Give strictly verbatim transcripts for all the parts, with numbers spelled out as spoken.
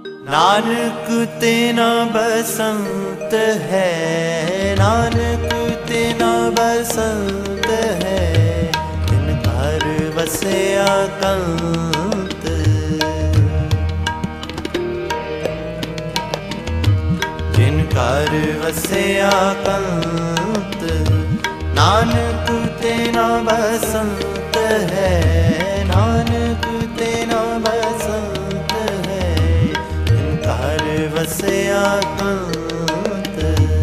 नानक तेना बसंत है, नानक तेना बसंत है, इन घर वसया कंत। जिन घर वसया कंत, नानक तेना बसंत है, नानक तेना बसंत है, इन घर वसया कंत।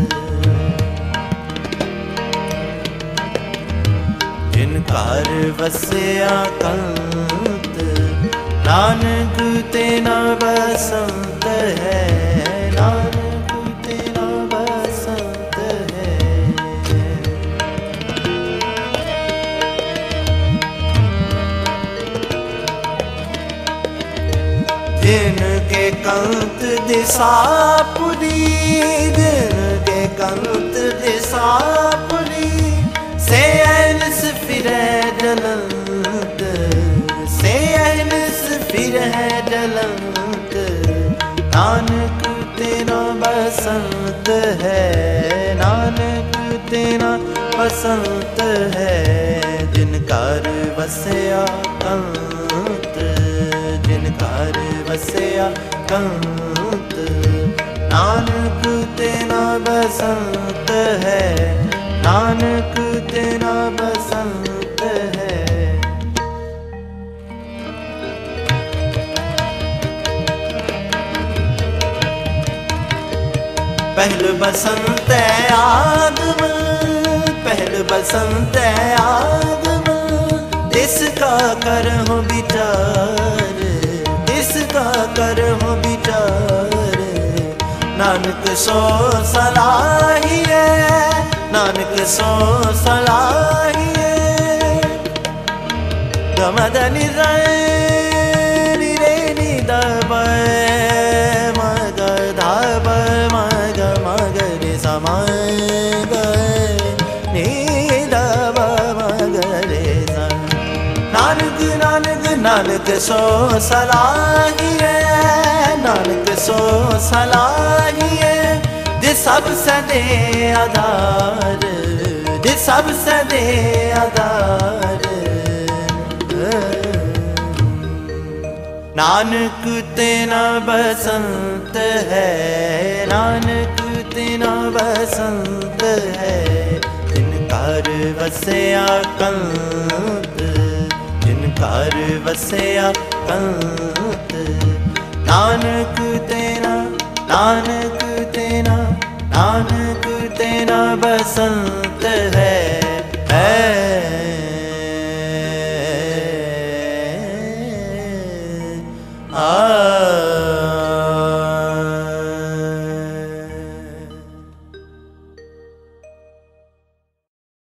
जिन घर वसया कंत, नानक तेना बसंत है, नानक तेना बसंत है। जिनके कंत दिसापुरी, जिनके कंत दिसापुरी, से अहनस फिरै जलंत, से अहनस फिरै जलंत। नानक तेना बसंत है, नानक तेना बसंत है, जिन घर वसया कंत, जिन घर वसया कंत। नानक तेना बसंत है, नानक तेना बसंत है। पहल बसंत आगम, पहल बसंत आगम, इसका करहु विचार, इसका करहु विचार। नानक सो सलाहिए, नानक सो सलाहिए। गमदनि रे रे नि द प म ग ध प म ग म ग रे स म ग नि द प म ग रे स। नानक नानक नानक सो सलाहिए, नानक सो सलाहिए। जे सब सदे आधार, जे सब सदे आधार। नानक तेना बसंत है, नानक तेना बसंत है, जिन घर वसया कंत, जिन घर वसया कंत। नानक तेना, नानक तेना, नानक तेना बसंत